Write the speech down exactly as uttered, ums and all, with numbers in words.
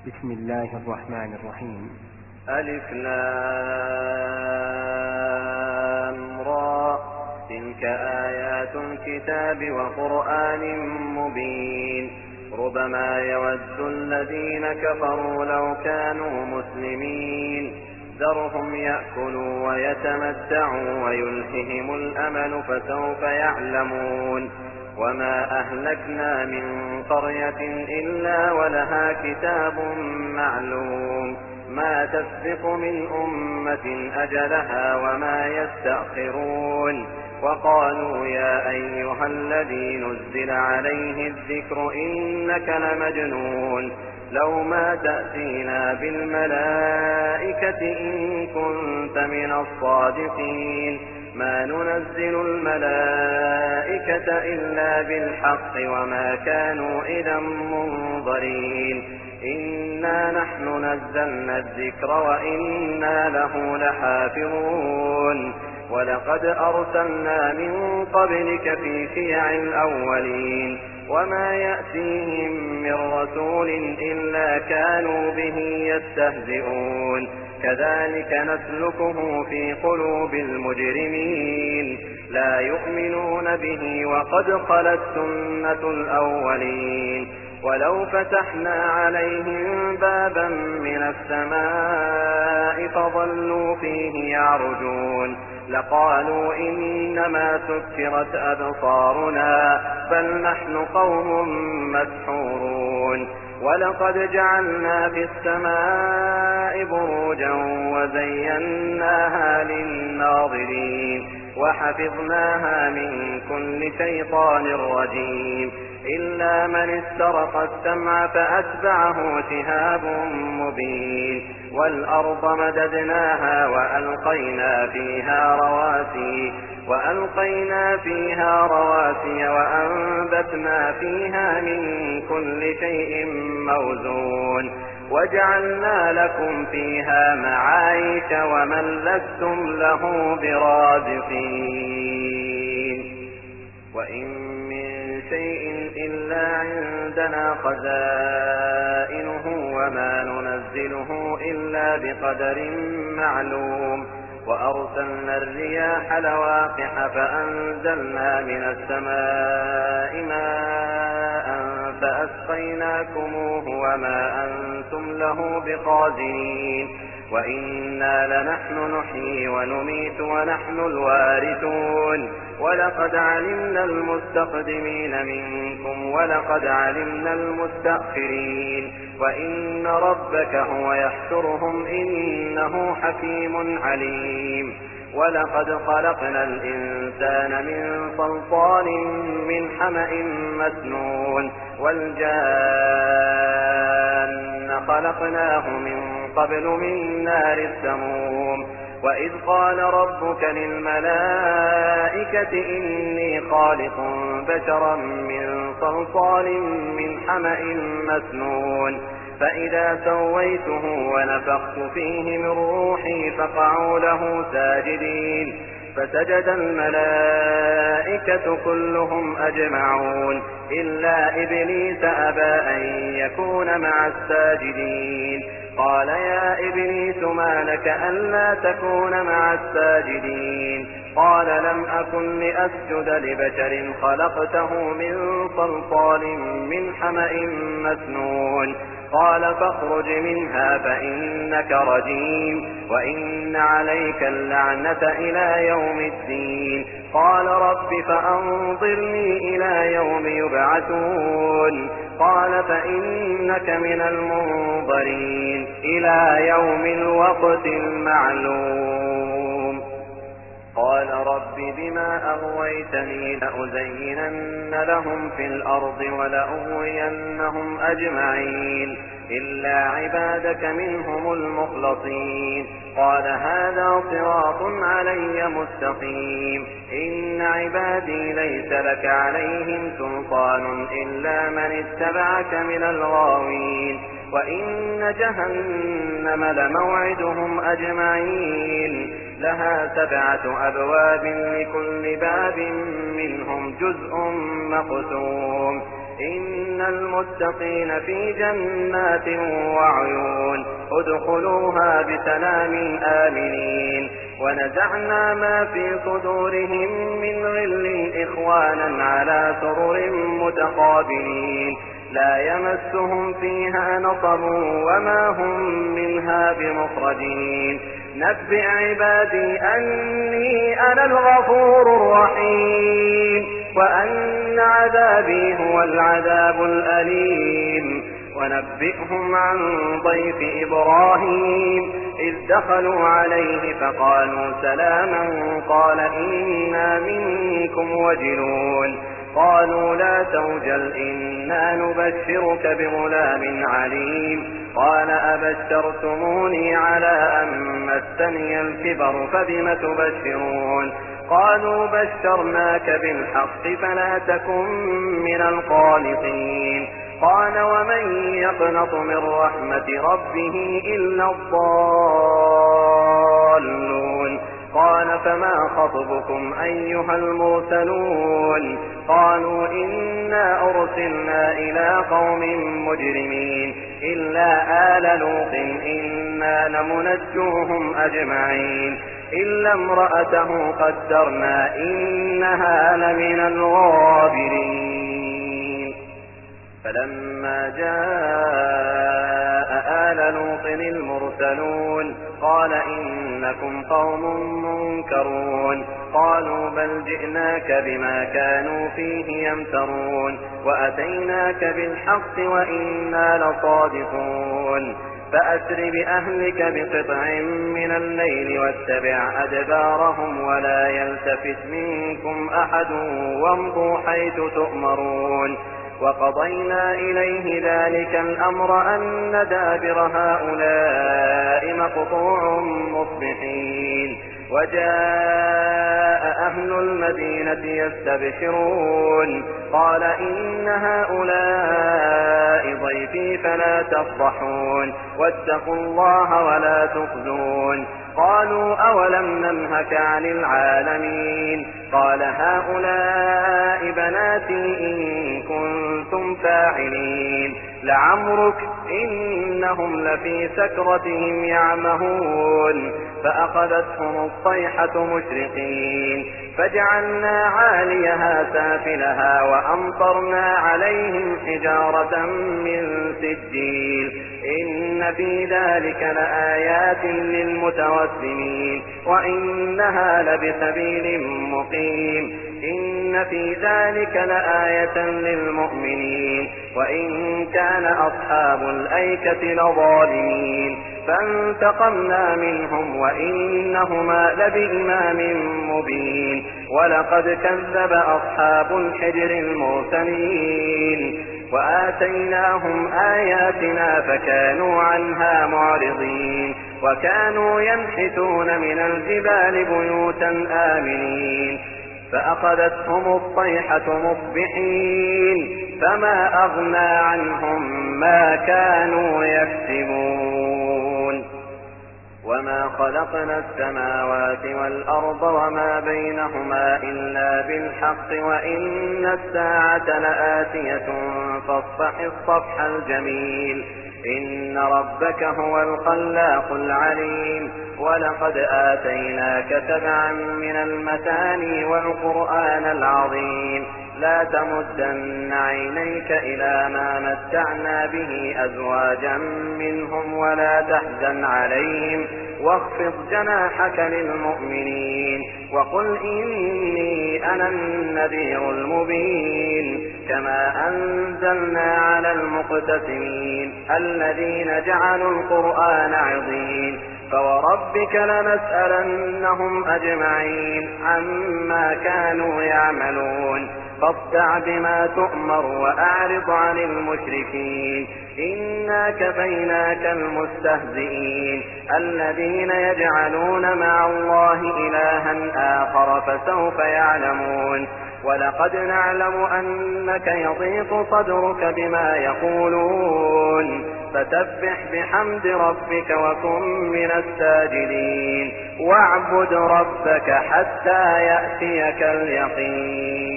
بسم الله الرحمن الرحيم. ألف لام را تلك آيات الكتاب وقرآن مبين ربما يود الذين كفروا لو كانوا مسلمين ذرهم يأكلوا ويتمتعوا ويلههم الأمل فسوف يعلمون وما أهلكنا من قرية إلا ولها كتاب معلوم ما تسبق من أمة أجلها وما يستأخرون وقالوا يا أيها الذي نزل عليه الذكر إنك لمجنون لو ما تأتينا بالملائكة إن كنت من الصادقين ما ننزل الملائكة إلا بالحق وما كانوا إذا منظرين إنا نحن نزلنا الذكر وإنا له لحافظون ولقد أرسلنا من قبلك في شيع الأولين وما يأتيهم من رسول إلا كانوا به يستهزئون كذلك نسلكه في قلوب المجرمين لا يؤمنون به وقد خلت سنة الأولين ولو فتحنا عليهم بابا من السماء فظلوا فيه يعرجون لقالوا إنما سكرت أبصارنا بل نحن قوم مسحورون ولقد جعلنا في السماء بروجا وزيناها للناظرين وحفظناها من كل شيطان رجيم إلا من استرق السمع فأتبعه شهاب مبين والأرض مددناها وألقينا فيها رواسي وألقينا فيها رواسي وأنبتنا فيها من كل شيء موزون وجعلنا لكم فيها معايش ومن لستم له برازقين وإن من شيء إلا عندنا خزائنه وما ننزله إلا بقدر معلوم وأرسلنا الرياح لواقح فأنزلنا من السماء ماء فأسقيناكموه وما أنتم له بقادرين وإنا لنحن نحيي ونميت ونحن الوارثون ولقد علمنا المستقدمين منكم ولقد علمنا المستأخرين وإن ربك هو يحشرهم إنه حكيم عليم ولقد خلقنا الإنسان من صلصال من حمأ مسنون والجان خلقناه من قبل من نار السموم وإذ قال ربك للملائكة إني خالق بشرا من صلصال من حمأ مسنون فإذا سويته ونفخت فيه من روحي فقعوا له ساجدين فسجد الملائكة كلهم أجمعون إلا إبليس أبى أن يكون مع الساجدين قال يا إبليس ما لك ألا تكون مع الساجدين قال لم أكن لأسجد لبشر خلقته من صلصال من حمأ مسنون قال فاخرج منها فإنك رجيم وإن عليك اللعنة إلى يوم الدين قال رب فأنظرني إلى يوم يبعثون قال فإنك من المنظرين إلى يوم الوقت المعلوم قال رب بما أغويتني لأزينن لهم في الأرض ولأغوينهم أجمعين إلا عبادك منهم المخلصين قال هذا صراط علي مستقيم إن عبادي ليس لك عليهم سلطان إلا من اتبعك من الغاوين وإن جهنم لموعدهم أجمعين لها سبعة أبواب لكل باب منهم جزء مقسوم إن إن المتقين في جنات وعيون ادخلوها بسلام آمنين ونزعنا ما في صدورهم من غل إخوانا على سرر متقابلين لا يمسهم فيها نصب وما هم منها بمخرجين نبئ عبادي أني أنا الغفور الرحيم وأن عذابي هو العذاب الأليم ونبئهم عن ضيف إبراهيم إذ دخلوا عليه فقالوا سلاما قال إنا منكم وجلون قالوا لا توجل إنا نبشرك بغلام عليم قال أبشرتموني على أن مسني الكبر فبم تبشرون قالوا بشرناك بالحق فلا تكن من القانطين قال ومن يقنط من رحمة ربه إلا الضالون قال فما خطبكم أيها المرسلون قالوا إنا أرسلنا إلى قوم مجرمين إلا آل لوط إنا لمنجوهم أجمعين إلا امرأته قدرنا إنها لمن الغابرين فلما جاء آل لوط المرسلون قال إنكم قوم منكرون قالوا بل جئناك بما كانوا فيه يمترون وأتيناك بالحق وإنا لصادقون فأسر بأهلك بقطع من الليل واتبع أدبارهم ولا يلتفت منكم أحد وامضوا حيث تؤمرون وقضينا إليه ذلك الأمر أن دابر هؤلاء مقطوع مصبحين وجاء أهل المدينة يستبشرون قال إن هؤلاء ضيفي فلا تفضحون واتقوا الله ولا تخزون قالوا أولم ننهك عن العالمين قال هؤلاء بناتي إن كنتم فاعلين لعمرك إنهم لفي سكرتهم يعمهون فأخذتهم الصيحة مشرقين فجعلنا عاليها سافلها وأمطرنا عليهم حجارة من سجيل إن في ذلك لآيات للمتوسمين وإنها لبسبيل مقيم إن في ذلك لآية للمؤمنين وإن كان أصحاب الأيكة لظالمين فانتقمنا منهم وإنهما لبإمام مبين ولقد كذب أصحاب الحجر المرسلين وآتيناهم آياتنا فكانوا عنها معرضين وكانوا ينحتون من الجبال بيوتا آمنين فأخذتهم الصيحة مصبحين فما أغنى عنهم ما كانوا يكسبون وما خلقنا السماوات والأرض وما بينهما إلا بالحق وإن الساعة لآتية فاصفح الصفح الجميل إن ربك هو الخلاق العليم ولقد آتيناك سبعا من المثاني والقرآن العظيم لا تمدن عينيك إلى ما متعنا به أزواجا منهم ولا تحزن عليهم واخفض جناحك للمؤمنين وقل إني أنا النذير المبين كما أنزلنا على المقتسمين الذين جعلوا القرآن عظيم فوربك لنسألنهم أجمعين عما كانوا يعملون فاصدع بما تؤمر وأعرض عن المشركين إنا كفيناك المستهزئين الذين يجعلون مع الله إلها آخر فسوف يعلمون ولقد نعلم أنك يضيق صدرك بما يقولون فسبح بحمد ربك وكن من الساجدين واعبد ربك حتى يأتيك اليقين